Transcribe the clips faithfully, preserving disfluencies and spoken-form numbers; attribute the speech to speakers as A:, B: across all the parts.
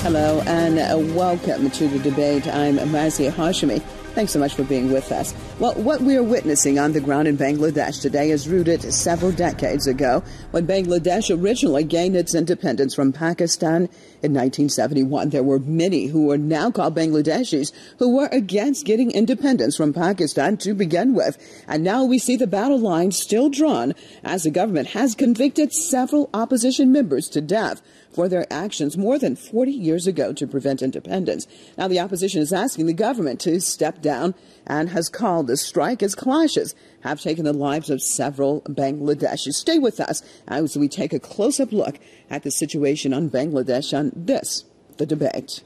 A: Hello and uh, welcome to the debate. I'm Mazia Hashimi. Thanks so much for being with us. Well, what we are witnessing on the ground in Bangladesh today is rooted several decades ago when Bangladesh originally gained its independence from Pakistan in nineteen seventy-one. There were many who are now called Bangladeshis who were against getting independence from Pakistan to begin with. And now we see the battle line still drawn as the government has convicted several opposition members to death for their actions more than forty years ago to prevent independence. Now the opposition is asking the government to step down and has called the strike as clashes have taken the lives of several Bangladeshis. Stay with us as we take a close-up look at the situation on Bangladesh on this, The Debate.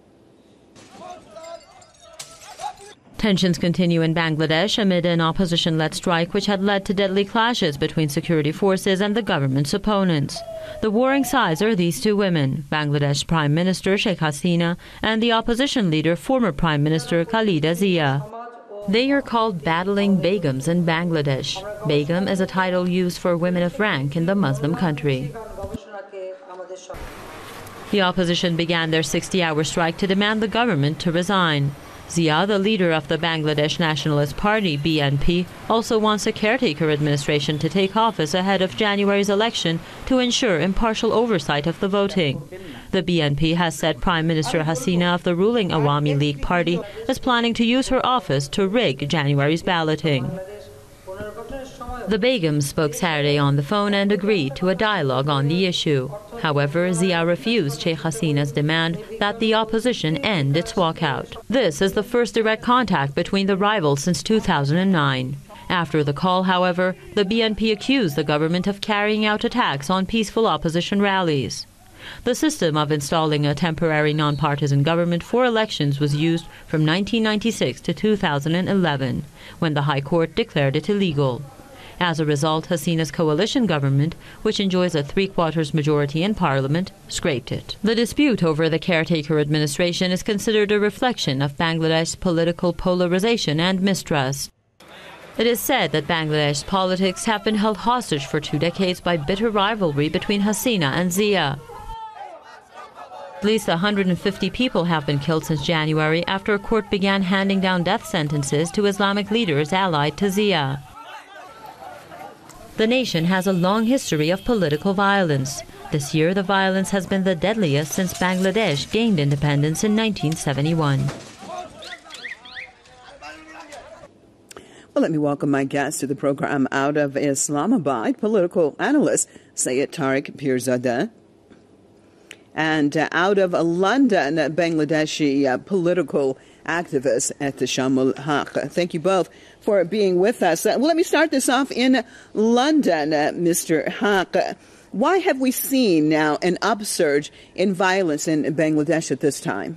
B: Tensions continue in Bangladesh amid an opposition-led strike which had led to deadly clashes between security forces and the government's opponents. The warring sides are these two women, Bangladesh Prime Minister Sheikh Hasina and the opposition leader, former Prime Minister Khalida Zia. They are called battling Begums in Bangladesh. Begum is a title used for women of rank in the Muslim country. The opposition began their sixty-hour strike to demand the government to resign. Zia, the leader of the Bangladesh Nationalist Party, B N P, also wants a caretaker administration to take office ahead of January's election to ensure impartial oversight of the voting. The B N P has said Prime Minister Hasina of the ruling Awami League Party is planning to use her office to rig January's balloting. The Begums spoke Saturday on the phone and agreed to a dialogue on the issue. However, Zia refused Sheikh Hasina's demand that the opposition end its walkout. This is the first direct contact between the rivals since two thousand nine. After the call, however, the B N P accused the government of carrying out attacks on peaceful opposition rallies. The system of installing a temporary nonpartisan government for elections was used from nineteen ninety-six to two thousand eleven, when the High Court declared it illegal. As a result, Hasina's coalition government, which enjoys a three-quarters majority in parliament, scraped it. The dispute over the caretaker administration is considered a reflection of Bangladesh's political polarization and mistrust. It is said that Bangladesh's politics have been held hostage for two decades by bitter rivalry between Hasina and Zia. At least one hundred fifty people have been killed since January after a court began handing down death sentences to Islamic leaders allied to Zia. The nation has a long history of political violence. This year, the violence has been the deadliest since Bangladesh gained independence in nineteen seventy-one.
A: Well, let me welcome my guest to the program out of Islamabad, political analyst Syed Tariq Pirzadeh, and uh, out of London, Bangladeshi uh, political activist Ehtishamul Haq. Thank you both for being with us. Uh, well, let me start this off in London, uh, Mister Haq. Uh, why have we seen now an upsurge in violence in Bangladesh at this time?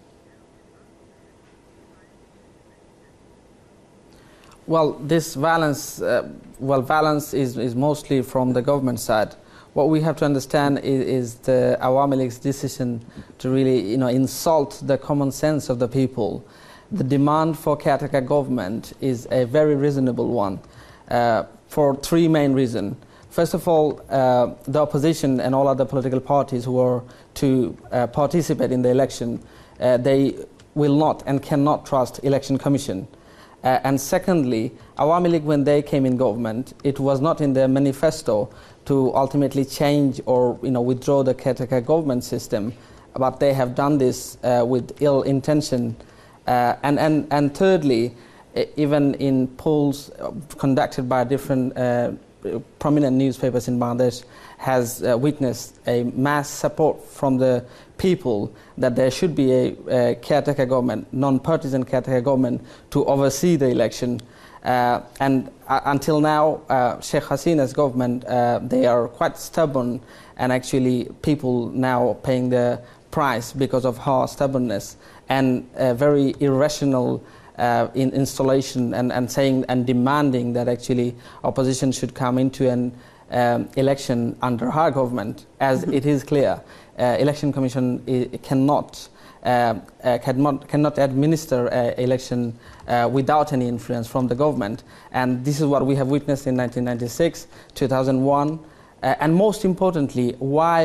C: Well, this violence, uh, well, violence is, is mostly from the government side. What we have to understand is, is the Awami League's decision to really, you know, insult the common sense of the people. The demand for caretaker government is a very reasonable one uh, for three main reasons. First of all, uh, the opposition and all other political parties who are to uh, participate in the election, uh, they will not and cannot trust election commission. Uh, and secondly, Awami League, when they came in government, it was not in their manifesto to ultimately change or, you know, withdraw the caretaker government system, but they have done this uh, with ill intention. Uh, and, and, and thirdly, even in polls conducted by different uh, prominent newspapers in Bangladesh, has uh, witnessed a mass support from the people that there should be a, a caretaker government, non-partisan caretaker government, to oversee the election. Uh, and uh, until now, uh, Sheikh Hasina's government, uh, they are quite stubborn, and actually people now paying the price because of her stubbornness and uh, very irrational uh, in installation and, and saying and demanding that actually opposition should come into an um, election under her government, as it is clear. Uh, election commission I, cannot uh, uh, cannot cannot administer uh, election uh, without any influence from the government, and this is what we have witnessed in nineteen ninety-six, two thousand one, uh, and most importantly, why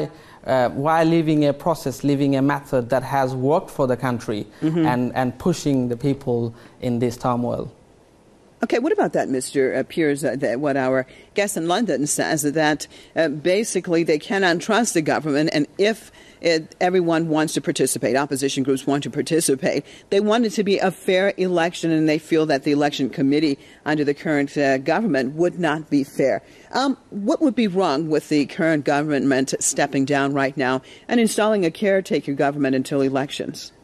C: uh, while leaving a process, leaving a method that has worked for the country, mm-hmm. and, and pushing the people in this turmoil.
A: Okay, what about that, Mister Piers, uh, that what our guest in London says, that uh, basically they cannot trust the government, and if it, everyone wants to participate, opposition groups want to participate, they want it to be a fair election, and they feel that the election committee under the current uh, government would not be fair. Um, what would be wrong with the current government stepping down right now and installing a caretaker government until elections?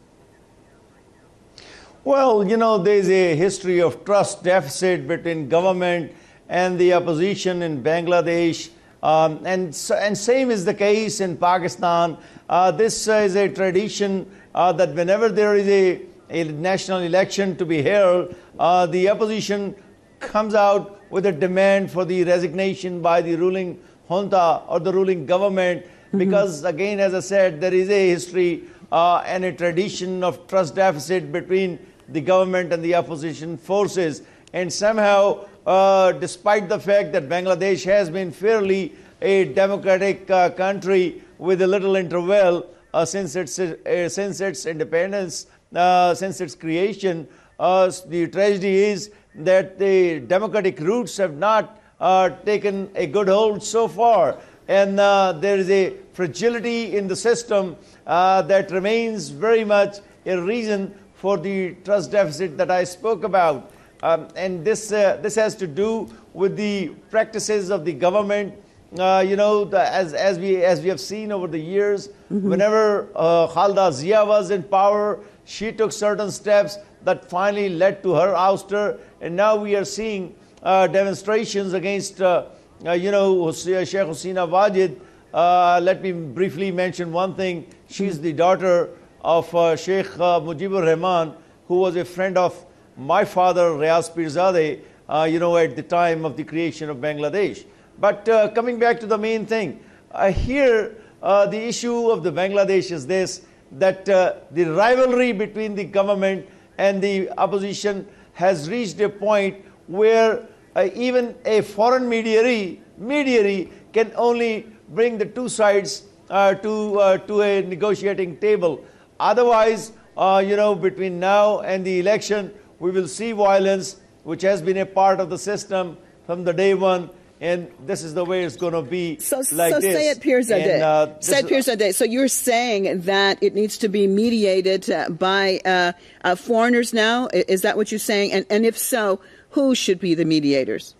D: Well, you know, there's a history of trust deficit between government and the opposition in Bangladesh, um, and and same is the case in Pakistan. Uh, this uh, is a tradition uh, that whenever there is a, a national election to be held, uh, the opposition comes out with a demand for the resignation by the ruling junta or the ruling government, mm-hmm. because, again, as I said, there is a history uh, and a tradition of trust deficit between the government and the opposition forces. And somehow, uh, despite the fact that Bangladesh has been fairly a democratic uh, country with a little interval uh, since its uh, since its independence, uh, since its creation, uh, the tragedy is that the democratic roots have not uh, taken a good hold so far, and uh, there is a fragility in the system uh, that remains very much a reason for the trust deficit that I spoke about. Um, and this uh, this has to do with the practices of the government. Uh, you know, the, as as we as we have seen over the years, mm-hmm. whenever uh, Khalda Zia was in power, she took certain steps that finally led to her ouster. And now we are seeing uh, demonstrations against, uh, uh, you know, Sheikh Hasina Wajid. Uh, let me briefly mention one thing. She's mm-hmm. the daughter of uh, Sheikh uh, Mujibur Rahman, who was a friend of my father, Riaz Pirzadeh, uh, you know, at the time of the creation of Bangladesh. But uh, coming back to the main thing, uh, here uh, the issue of the Bangladesh is this, that uh, the rivalry between the government and the opposition has reached a point where uh, even a foreign mediary, mediary can only bring the two sides uh, to, uh, to a negotiating table. Otherwise, uh, you know, between now and the election, we will see violence, which has been a part of the system from the day one, and this is the way it's going to be.
A: So,
D: like
A: so
D: this.
A: say it, Pirzadeh. Uh, say it, Pirzadeh. So you're saying that it needs to be mediated uh, by uh, uh, foreigners now? Is that what you're saying? And, and if so, who should be the mediators?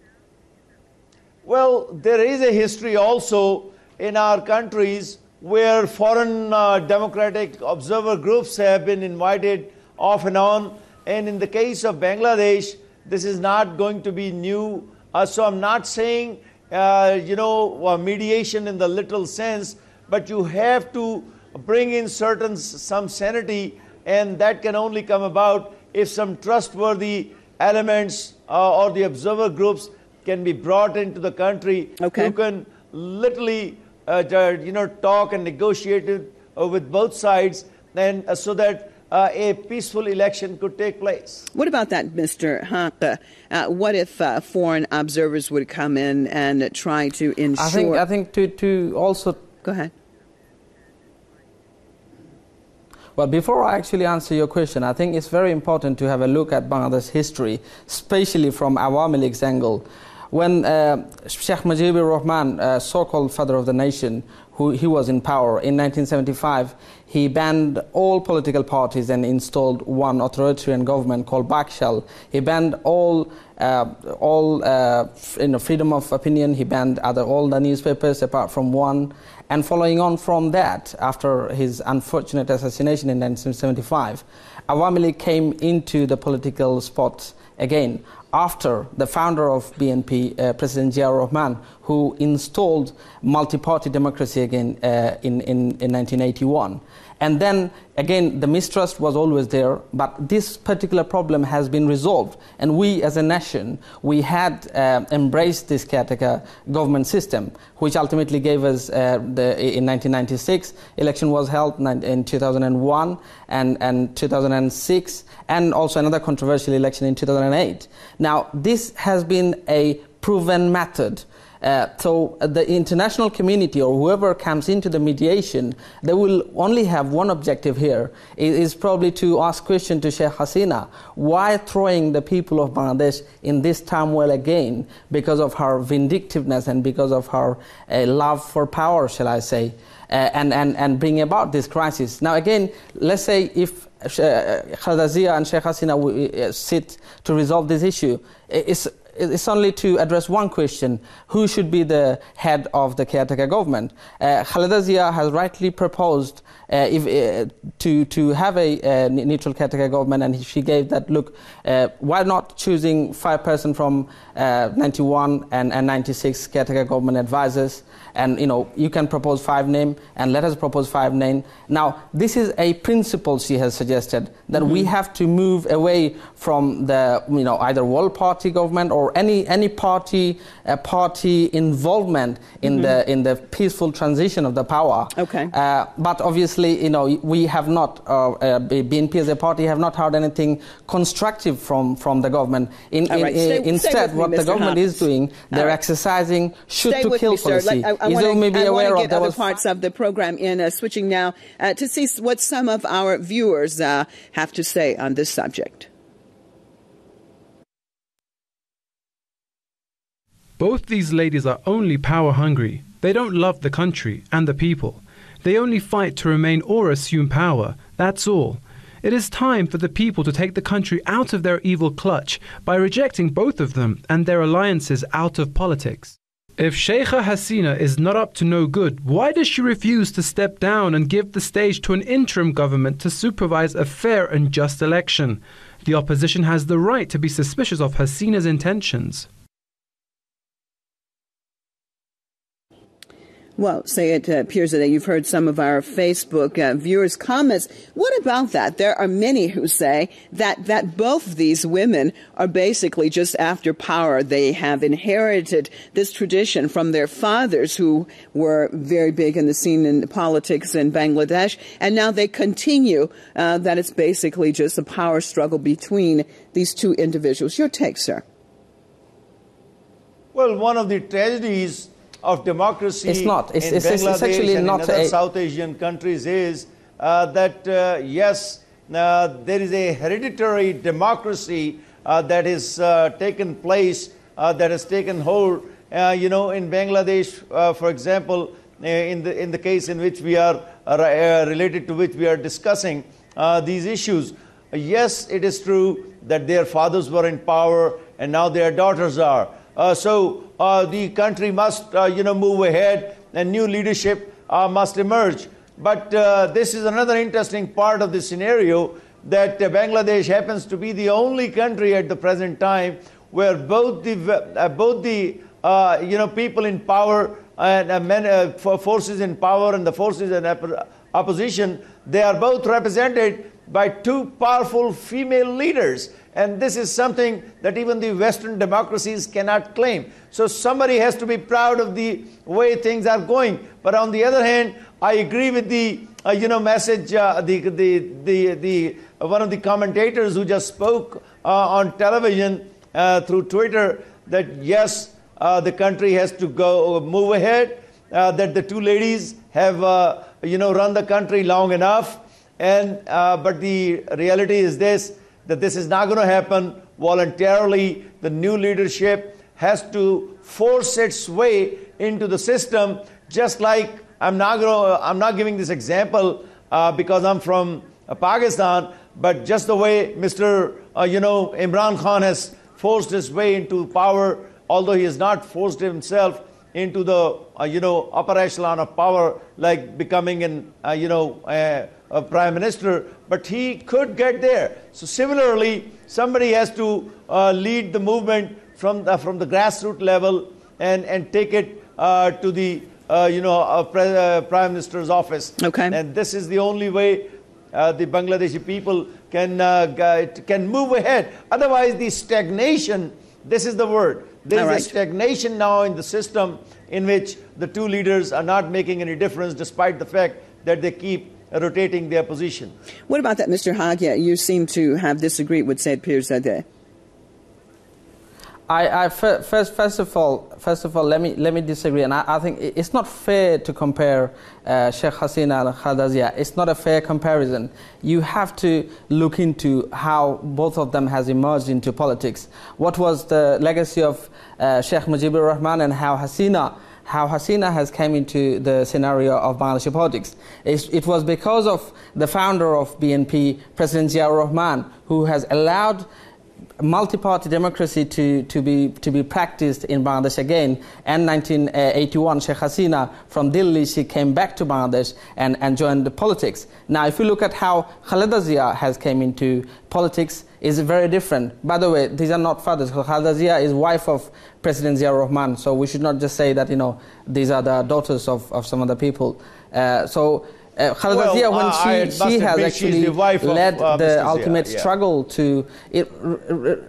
D: Well, there is a history also in our countries where foreign uh, democratic observer groups have been invited off and on. And in the case of Bangladesh, this is not going to be new. Uh, so I'm not saying, uh, you know, uh, mediation in the literal sense, but you have to bring in certain, some sanity, and that can only come about if some trustworthy elements uh, or the observer groups can be brought into the country,
A: okay.
D: who can literally Uh, you know, talk and negotiate uh, with both sides, and uh, so that uh, a peaceful election could take place.
A: What about that, Mister Haqqa? Uh, what if uh, foreign observers would come in and try to ensure?
C: I think, I think to, to also...
A: Go ahead.
C: Well, before I actually answer your question, I think it's very important to have a look at Bangladesh history, especially from Awami League's angle. When uh, Sheikh Mujibur Rahman, uh, so-called father of the nation, who he was in power in nineteen seventy-five, he banned all political parties and installed one authoritarian government called Bakshal. He banned all, uh, all uh, you know, freedom of opinion. He banned other all the newspapers apart from one. And following on from that, after his unfortunate assassination in nineteen seventy-five, Awami League came into the political spot again, after the founder of B N P, uh, President Ziaur Rahman, who installed multi-party democracy again uh, in, in, in nineteen eighty-one. And then, again, the mistrust was always there, but this particular problem has been resolved. And we, as a nation, we had uh, embraced this caretaker government system, which ultimately gave us, uh, the, in nineteen ninety-six, election was held in two thousand one and, and two thousand six, and also another controversial election in two thousand eight. Now, this has been a proven method. Uh, so the international community or whoever comes into the mediation, they will only have one objective here. It is probably to ask question to Sheikh Hasina, why throwing the people of Bangladesh in this turmoil again because of her vindictiveness and because of her uh, love for power, shall I say, uh, and, and, and bring about this crisis. Now again, let's say if uh, Khaleda Zia and Sheikh Hasina uh, sit to resolve this issue, it's It's only to address one question: who should be the head of the caretaker government? Uh, Khaleda Zia has rightly proposed uh, if, uh, to to have a uh, neutral caretaker government, and she gave that look. Uh, why not choosing five person from uh, ninety-one and, and ninety-six caretaker government advisors? And you know, you can propose five names, and let us propose five names. Now, this is a principle she has suggested that mm-hmm. we have to move away from the you know either World Party government or any any party uh, party involvement in mm-hmm. the in the peaceful transition of the power.
A: Okay.
C: Uh, but obviously, you know, we have not uh, uh, B N P as a party have not heard anything constructive from from the government. In, in,
A: right. stay,
C: in, instead,
A: stay
C: what
A: me,
C: the government
A: Hopkins.
C: is doing, they're right. exercising shoot
A: stay
C: to kill
A: me,
C: policy.
A: Like, I, I
C: is
A: wanna,
C: you may be
A: I
C: aware
A: get
C: of there
A: other
C: was
A: parts of the program in uh, switching now uh, to see what some of our viewers uh, have to say on this subject.
E: Both these ladies are only power hungry. They don't love the country and the people. They only fight to remain or assume power. That's all. It is time for the people to take the country out of their evil clutch by rejecting both of them and their alliances out of politics. If Sheikha Hasina is not up to no good, why does she refuse to step down and give the stage to an interim government to supervise a fair and just election? The opposition has the right to be suspicious of Hasina's intentions.
A: Well, say it uh, Pirzadeh, you've heard some of our Facebook uh, viewers' comments. What about that? There are many who say that, that both these women are basically just after power. They have inherited this tradition from their fathers, who were very big in the scene in politics in Bangladesh, and now they continue uh, that it's basically just a power struggle between these two individuals. Your take, sir?
D: Well, one of the tragedies of democracy
C: it's not. It's,
D: in
C: it's,
D: Bangladesh
C: it's actually
D: and
C: not
D: in other
C: a...
D: South Asian countries is uh, that, uh, yes, uh, there is a hereditary democracy uh, that has uh, taken place, uh, that has taken hold. Uh, you know, in Bangladesh, uh, for example, uh, in, the, in the case in which we are uh, related to which we are discussing uh, these issues, uh, yes, it is true that their fathers were in power and now their daughters are. Uh, so uh, the country must, uh, you know, move ahead, and new leadership uh, must emerge. But uh, this is another interesting part of the scenario, that uh, Bangladesh happens to be the only country at the present time where both the uh, both the uh, you know people in power and uh, men, uh, forces in power and the forces in opposition, they are both represented by two powerful female leaders. And this is something that even the Western democracies cannot claim. So somebody has to be proud of the way things are going. But on the other hand, I agree with the uh, you know message. Uh, the, the the the uh, one of the commentators who just spoke uh, on television uh, through Twitter, that yes, uh, the country has to go move ahead. Uh, that the two ladies have uh, you know run the country long enough. And uh, but the reality is this, that this is not going to happen voluntarily. The new leadership has to force its way into the system. Just like I'm not going to, I'm not giving this example uh, because I'm from uh, Pakistan, but just the way Mister Uh, you know Imran Khan has forced his way into power, although he has not forced himself into the uh, you know upper echelon of power, like becoming an uh, you know. Uh, a prime minister, but he could get there. So similarly, somebody has to uh, lead the movement from the, from the grassroots level and, and take it uh, to the uh, you know uh, pre uh, prime minister's office.
A: Okay.
D: And this is the only way uh, the Bangladeshi people can uh, can move ahead. Otherwise, the stagnation. This is the word. There is
A: right.
D: a stagnation now in the system in which the two leaders are not making any difference, despite the fact that they keep rotating their position.
A: What about that, Mister Hagia? You seem to have disagreed with Said Pirzadeh.
C: I, I first, first of all, first of all, let me let me disagree, and I, I think it's not fair to compare uh, Sheikh Hasina and Khaleda Zia. It's not a fair comparison. You have to look into how both of them has emerged into politics. What was the legacy of uh, Sheikh Mujibur Rahman, and how Hasina, how Hasina has come into the scenario of Bangladeshi politics. It, it was because of the founder of B N P, President Ziaur Rahman, who has allowed multi-party democracy to, to be to be practiced in Bangladesh again. And nineteen eighty-one, Sheikh Hasina from Delhi, she came back to Bangladesh and, and joined the politics. Now, if you look at how Khaleda Zia has came into politics, is very different. By the way, these are not fathers. Khaleda Zia is wife of President Ziaur Rahman, so we should not just say that, you know, these are the daughters of, of some other people. Uh, so. Uh, Khaleda
D: well,
C: Zia, when
D: uh,
C: she, she has actually
D: the
C: led
D: of, uh,
C: the
D: Mister
C: ultimate
D: Zia, yeah.
C: struggle to it, r- r-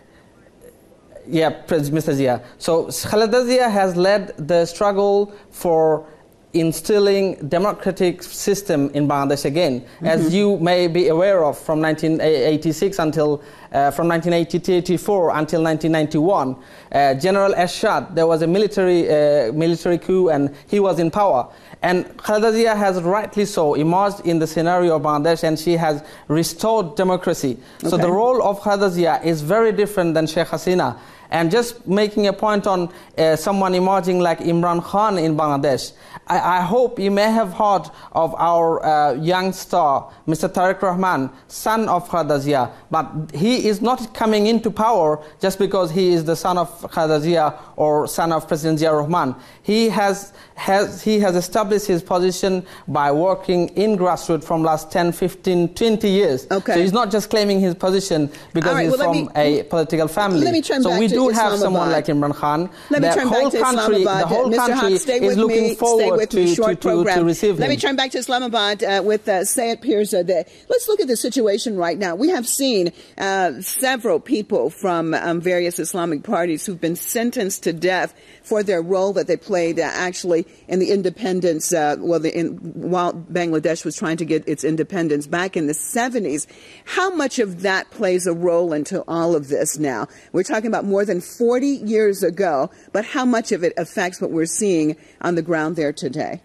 C: yeah, Mister Zia. So Khaleda Zia has led the struggle for instilling democratic system in Bangladesh again, mm-hmm. as you may be aware of, from nineteen eighty-six until uh, from nineteen eighty-four until nineteen ninety-one. Uh, General Ershad, there was a military uh, military coup, and he was in power. And Khaleda Zia has rightly so emerged in the scenario of Bangladesh, and she has restored democracy. Okay. So the role of Khaleda Zia is very different than Sheikh Hasina. And just making a point on uh, someone emerging like Imran Khan in Bangladesh, I, I hope you may have heard of our uh, young star, Mister Tariq Rahman, son of Khaleda Zia. But he is not coming into power just because he is the son of Khaleda Zia or son of President Ziaur Rahman. He has, has, he has established his position by working in grassroots from last ten, fifteen, twenty years. Okay. So he's not just claiming his position because right, he's well, from me, a political family.
A: Let me turn
C: so
A: back
C: we
A: to
C: do
A: Islamabad.
C: Have someone like Imran Khan.
A: Let me
C: the
A: turn
C: whole
A: back to
C: country,
A: Islamabad.
C: the whole
A: Mister
C: country
A: Haq, stay with
C: is looking
A: me,
C: forward
A: stay with
C: to,
A: me. Short
C: to, to,
A: program.
C: to receive
A: Let
C: him.
A: me turn back to Islamabad uh, with uh, Syed Pirza. The, let's look at the situation right now. We have seen uh, several people from um, various Islamic parties who've been sentenced to death for their role that they played uh, actually in the independence, uh, well, the, in, while Bangladesh was trying to get its independence back in the seventies. How much of that plays a role into all of this now? We're talking about more than forty years ago, but how much of it affects what we're seeing on the ground there today?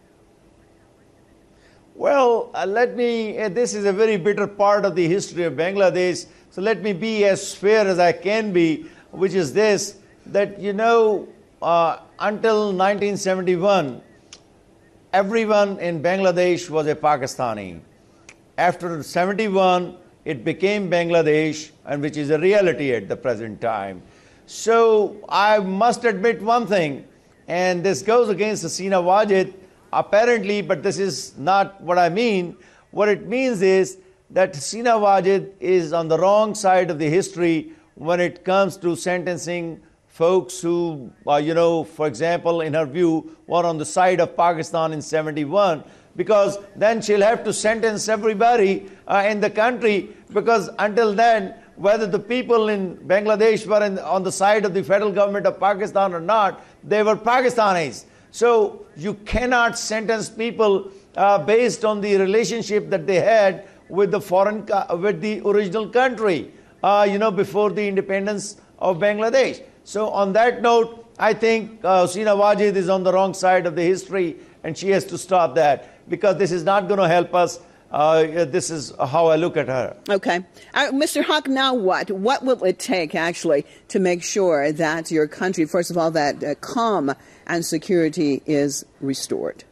D: Well, uh, let me, uh, this is a very bitter part of the history of Bangladesh, so let me be as fair as I can be, which is this, that, you know, uh, until nineteen seventy-one, everyone in Bangladesh was a Pakistani. After seventy-one, it became Bangladesh, and which is a reality at the present time. So I must admit one thing, and this goes against Hasina Wajid, apparently, but this is not what I mean. What it means is that Hasina Wajid is on the wrong side of the history when it comes to sentencing folks who, uh, you know, for example, in her view, were on the side of Pakistan in seventy-one, because then she'll have to sentence everybody uh, in the country, because until then, whether the people in Bangladesh were in, on the side of the federal government of Pakistan or not, they were Pakistanis. So you cannot sentence people uh, based on the relationship that they had with the foreign, with the original country, uh, you know, before the independence of Bangladesh. So on that note, I think uh, Hasina Wajid is on the wrong side of the history, and she has to stop that, because this is not going to help us. Uh, this is how I look at her.
A: Okay. Uh, Mister Haq, now what? What will it take, actually, to make sure that your country, first of all, that uh, calm and security is restored?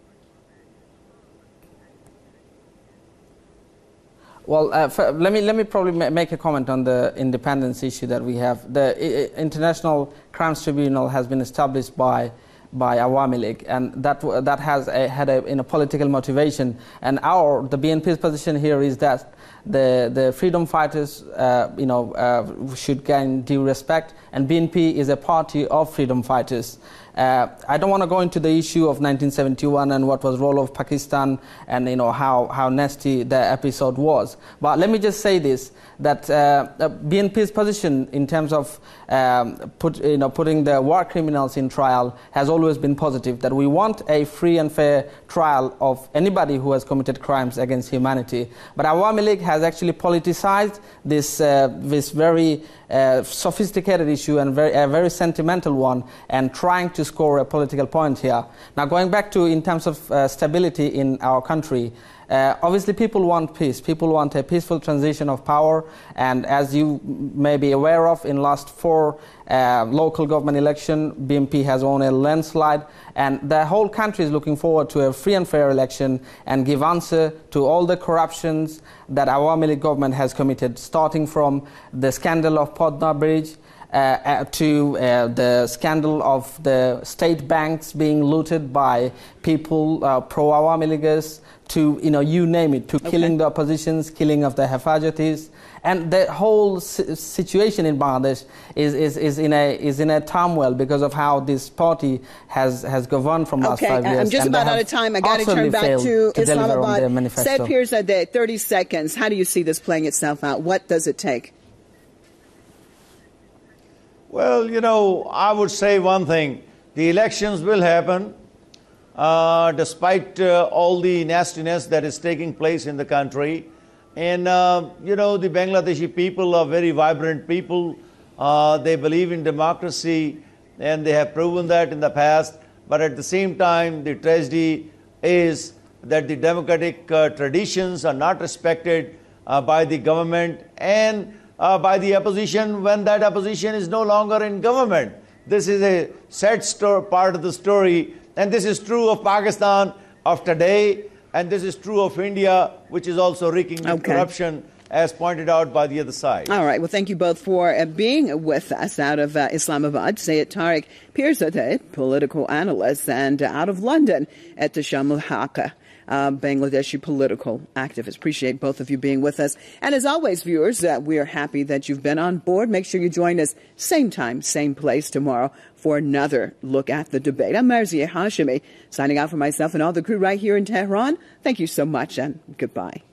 C: Well, uh, for, let me let me probably ma- make a comment on the independence issue that we have. The I- International Crimes Tribunal has been established by by Awami League, and that that has a, had a, in a political motivation. And our the B N P's position here is that the the freedom fighters, uh, you know, uh, should gain due respect, and B N P is a party of freedom fighters. Uh, I don't want to go into the issue of nineteen seventy-one and what was role of Pakistan, and you know how, how nasty the episode was. But let me just say this: that uh, B N P's position in terms of um, put you know putting the war criminals in trial has always always been positive, that we want a free and fair trial of anybody who has committed crimes against humanity. But Awami League has actually politicized this, uh, this very uh, sophisticated issue and very, a very sentimental one, and trying to score a political point here. Now, going back to in terms of uh, stability in our country, Uh, obviously, people want peace. People want a peaceful transition of power. And as you may be aware of, in last four uh, local government election, B N P has won a landslide. And the whole country is looking forward to a free and fair election and give answer to all the corruptions that Awami League government has committed, starting from the scandal of Padma Bridge, Uh, uh, to uh, the scandal of the state banks being looted by people, uh, pro-Awami Leaguers, to, you know, you name it, to okay. killing the oppositions, killing of the Hefajatis. And the whole si situation in Bangladesh is, is, is, in a, is in a turmoil because of how this party has, has governed from last
A: okay,
C: five years.
A: I'm just
C: and
A: about out of time. I got to turn back to, to Islamabad. Said Pirzadeh, thirty seconds. How do you see this playing itself out? What does it take?
D: Well, you know, I would say one thing. The elections will happen uh, despite uh, all the nastiness that is taking place in the country. And, uh, you know, the Bangladeshi people are very vibrant people. Uh, they believe in democracy, and they have proven that in the past. But at the same time, the tragedy is that the democratic uh, traditions are not respected uh, by the government and Uh, by the opposition when that opposition is no longer in government. This is a sad part of the story, and this is true of Pakistan of today, and this is true of India, which is also reeking with okay. corruption, as pointed out by the other side.
A: All right. Well, thank you both for uh, being with us out of uh, Islamabad. Sayed Tariq Pirzadeh, political analyst, and uh, out of London at Tashamul Haqqa. Uh, Bangladeshi political activists. Appreciate both of you being with us. And as always, viewers, uh, we are happy that you've been on board. Make sure you join us same time, same place tomorrow for another look at the debate. I'm Marzieh Hashemi, signing out for myself and all the crew right here in Tehran. Thank you so much, and goodbye.